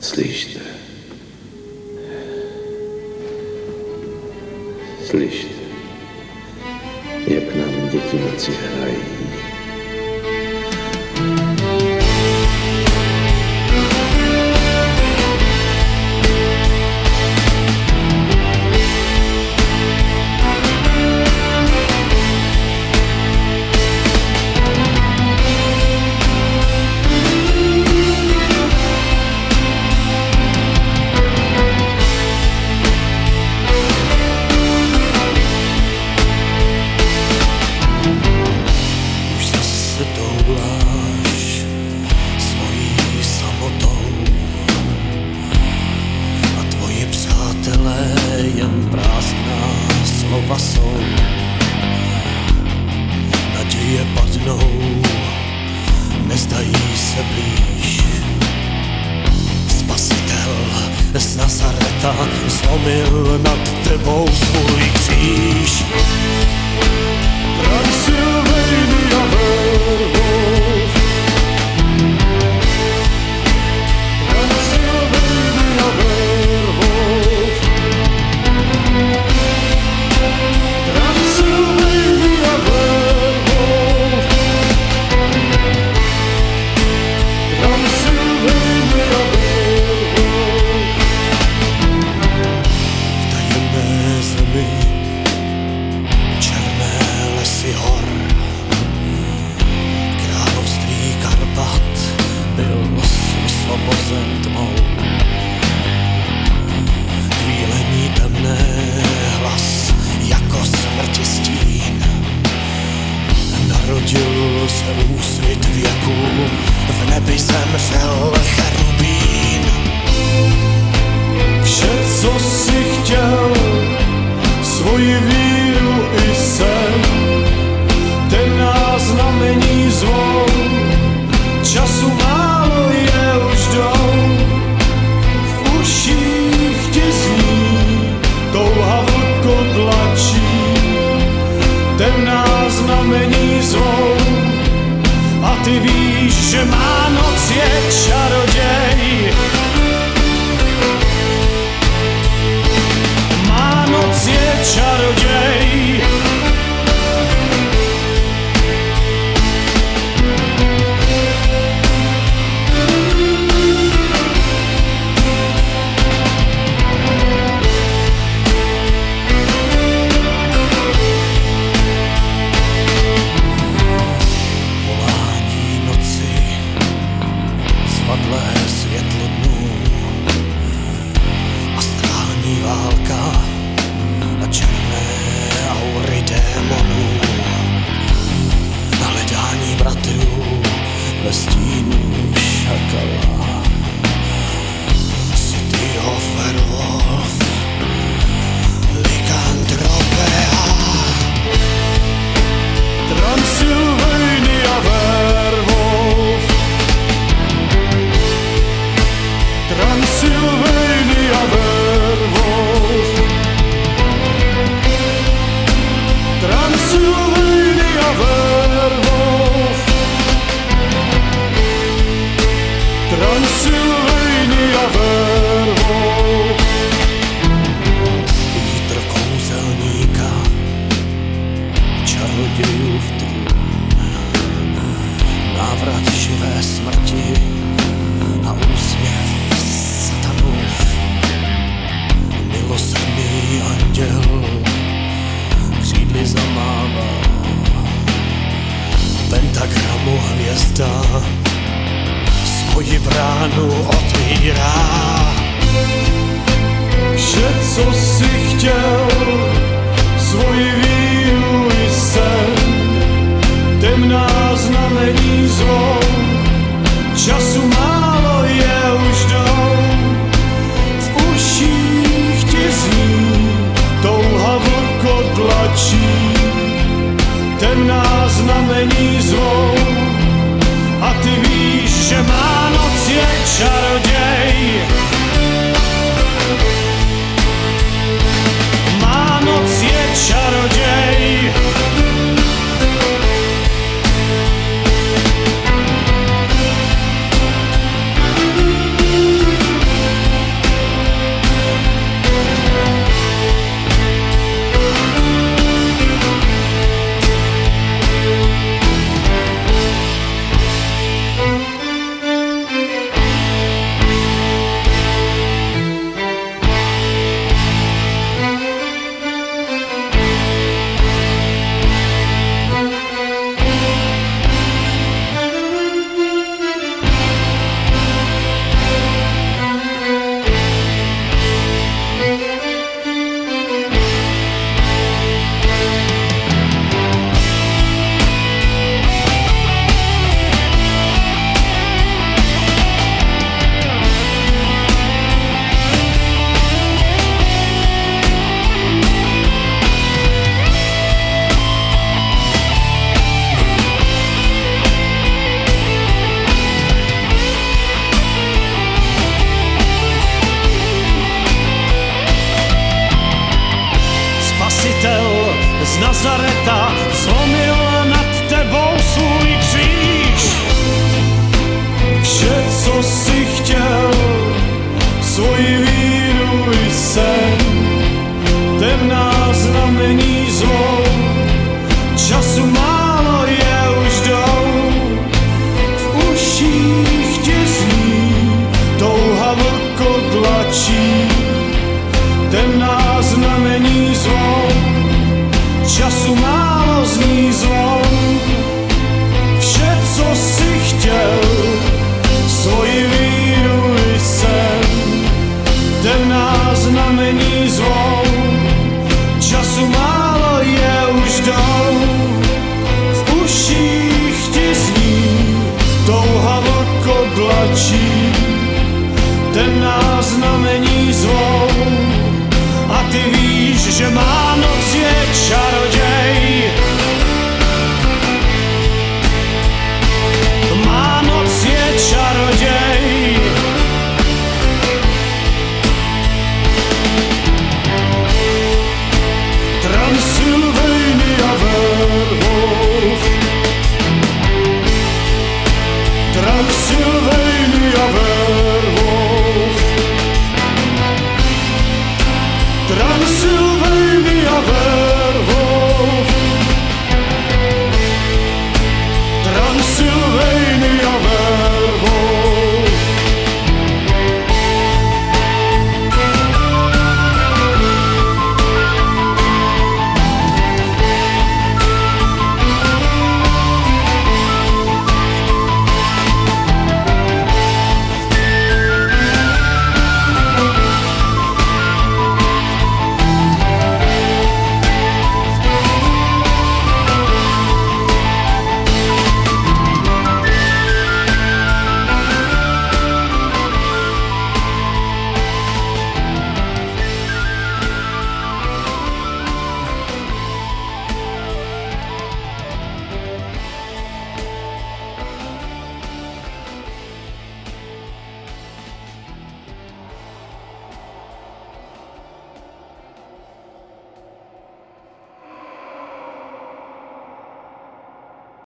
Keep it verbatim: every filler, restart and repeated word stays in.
Slyšte. Slyšte, jak nám děti noci hrají. Jen prázdná slova jsou, naděje padnou, nezdají se blíž. Spasitel z Nazareta zlomil nad tebou svůj kříž. Transylvania Werewolf, Transylvania Werewolf, Transylvania Werewolf, Transylvania Werewolf. V tajemné zemi černé lesy hor, království Karpat byl osvobozen tmou. Kvílení temné hlas jako smrti stín, narodil se úsvit věku, v nebi zemřel cherubín. Vše, co jsi chtěl, svoji víru i sen, ten nás znamení zvou, času málo je už jdou, v uších ti zní touha vlkodlačí, ten nás znamení zvou, a ty víš, že má noc je čaroděj. Má noc je čaroděj. Světlo dnů a strání válka a černé aury démonů, hledání bratrů ve stínu šakala. City of Werewolf, Lycanthropea, Transylvania Werewolf, Transylvania Werewolf, Transylvania Werewolf, Transylvania Werewolf. Vítr kouzelníka, čarodějův trůn, návrat živé smrti a úsměv satanův. Milosrdný anděl křídly zamává, pentagramu hvězda svoji bránu otvírá. Vše, co jsi chtěl, svoji víru i sen, temná znamení zvou, času málo je už jdou, v uších ti zní touha vlkodlačí, temná znamení zvou, a ty víš, že má noc je čaroděj. Má noc je čaroděj. Nazareta zlomil nad tebou svůj kříž. Vše, co jsi chtěl, svoji víru i sen, temná znamení zlou, času málo je už jdou. V uších tě zní touha vlkodlačí, temná znamení zlou, času málo zní zvon. Vše, co jsi chtěl, svoji víru i sen, temná znamení zvon, času málo je už jdou. V uších ti zní touha vlkodlačí, temná znamení zvon. A ty víš, že má noc je čaroděj,